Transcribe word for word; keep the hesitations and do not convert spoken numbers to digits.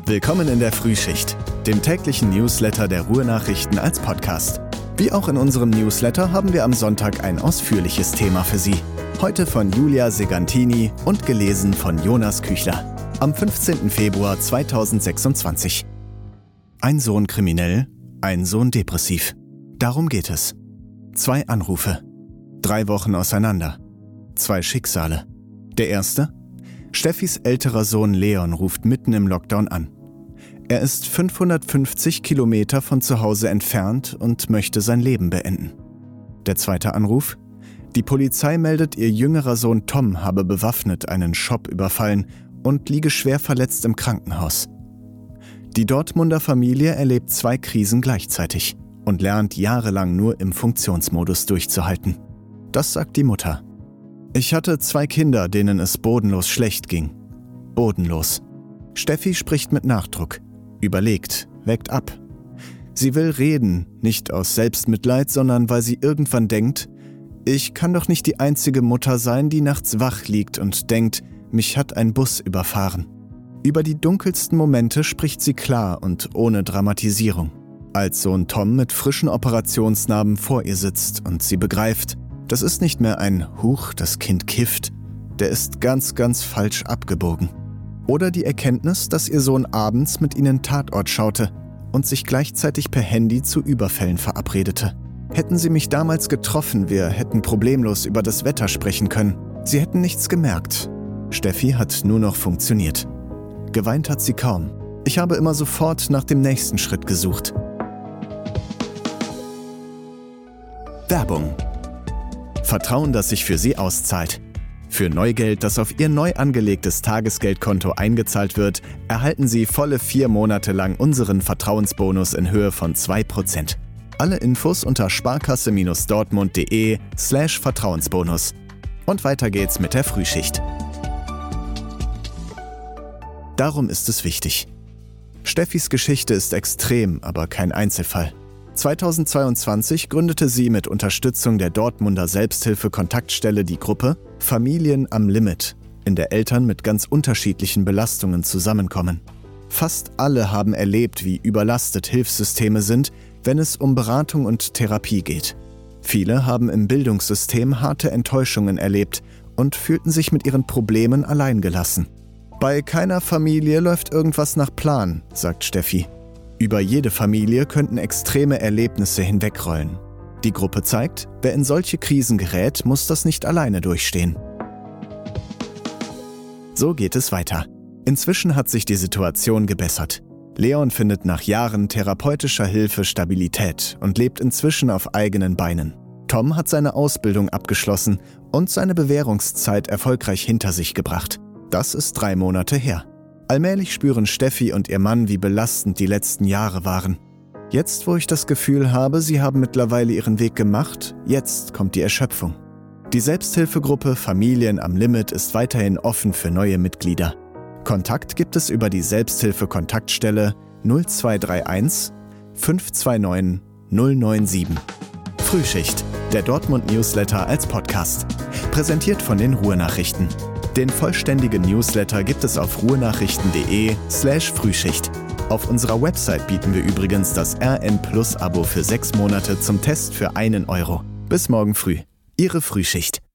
Willkommen in der Frühschicht, dem täglichen Newsletter der Ruhr-Nachrichten als Podcast. Wie auch in unserem Newsletter haben wir am Sonntag ein ausführliches Thema für Sie. Heute von Julia Segantini und gelesen von Jonas Küchler. Am fünfzehnten Februar zweitausendsechsundzwanzig. Ein Sohn kriminell, ein Sohn depressiv. Darum geht es. Zwei Anrufe. Drei Wochen auseinander. Zwei Schicksale. Der erste? Steffis älterer Sohn Leon ruft mitten im Lockdown an. Er ist fünfhundertfünfzig Kilometer von zu Hause entfernt und möchte sein Leben beenden. Der zweite Anruf? Die Polizei meldet, ihr jüngerer Sohn Tom habe bewaffnet einen Shop überfallen und liege schwer verletzt im Krankenhaus. Die Dortmunder Familie erlebt zwei Krisen gleichzeitig und lernt jahrelang nur im Funktionsmodus durchzuhalten. Das sagt die Mutter. Ich hatte zwei Kinder, denen es bodenlos schlecht ging. Bodenlos. Steffi spricht mit Nachdruck. Überlegt, wägt ab. Sie will reden, nicht aus Selbstmitleid, sondern weil sie irgendwann denkt, ich kann doch nicht die einzige Mutter sein, die nachts wach liegt und denkt, mich hat ein Bus überfahren. Über die dunkelsten Momente spricht sie klar und ohne Dramatisierung. Als Sohn Tom mit frischen Operationsnarben vor ihr sitzt und sie begreift, das ist nicht mehr ein Huch, das Kind kifft, der ist ganz, ganz falsch abgebogen. Oder die Erkenntnis, dass ihr Sohn abends mit ihnen Tatort schaute und sich gleichzeitig per Handy zu Überfällen verabredete. Hätten sie mich damals getroffen, wir hätten problemlos über das Wetter sprechen können. Sie hätten nichts gemerkt. Steffi hat nur noch funktioniert. Geweint hat sie kaum. Ich habe immer sofort nach dem nächsten Schritt gesucht. Werbung. Vertrauen, das sich für Sie auszahlt. Für Neugeld, das auf Ihr neu angelegtes Tagesgeldkonto eingezahlt wird, erhalten Sie volle vier Monate lang unseren Vertrauensbonus in Höhe von zwei Prozent. Alle Infos unter sparkasse-dortmund.de slash Vertrauensbonus. Und weiter geht's mit der Frühschicht. Darum ist es wichtig. Steffis Geschichte ist extrem, aber kein Einzelfall. zweitausendzweiundzwanzig gründete sie mit Unterstützung der Dortmunder Selbsthilfe-Kontaktstelle die Gruppe Familien am Limit, in der Eltern mit ganz unterschiedlichen Belastungen zusammenkommen. Fast alle haben erlebt, wie überlastet Hilfssysteme sind, wenn es um Beratung und Therapie geht. Viele haben im Bildungssystem harte Enttäuschungen erlebt und fühlten sich mit ihren Problemen alleingelassen. Bei keiner Familie läuft irgendwas nach Plan, sagt Steffi. Über jede Familie könnten extreme Erlebnisse hinwegrollen. Die Gruppe zeigt, wer in solche Krisen gerät, muss das nicht alleine durchstehen. So geht es weiter. Inzwischen hat sich die Situation gebessert. Leon findet nach Jahren therapeutischer Hilfe Stabilität und lebt inzwischen auf eigenen Beinen. Tom hat seine Ausbildung abgeschlossen und seine Bewährungszeit erfolgreich hinter sich gebracht. Das ist drei Monate her. Allmählich spüren Steffi und ihr Mann, wie belastend die letzten Jahre waren. Jetzt, wo ich das Gefühl habe, sie haben mittlerweile ihren Weg gemacht, jetzt kommt die Erschöpfung. Die Selbsthilfegruppe Familien am Limit ist weiterhin offen für neue Mitglieder. Kontakt gibt es über die Selbsthilfe-Kontaktstelle null zwei drei eins fünf zwei neun null neun sieben. Frühschicht, der Dortmund-Newsletter als Podcast. Präsentiert von den Ruhr-Nachrichten. Den vollständigen Newsletter gibt es auf ruhrnachrichten.de slash Frühschicht. Auf unserer Website bieten wir übrigens das R N Plus Abo für sechs Monate zum Test für einen Euro. Bis morgen früh. Ihre Frühschicht.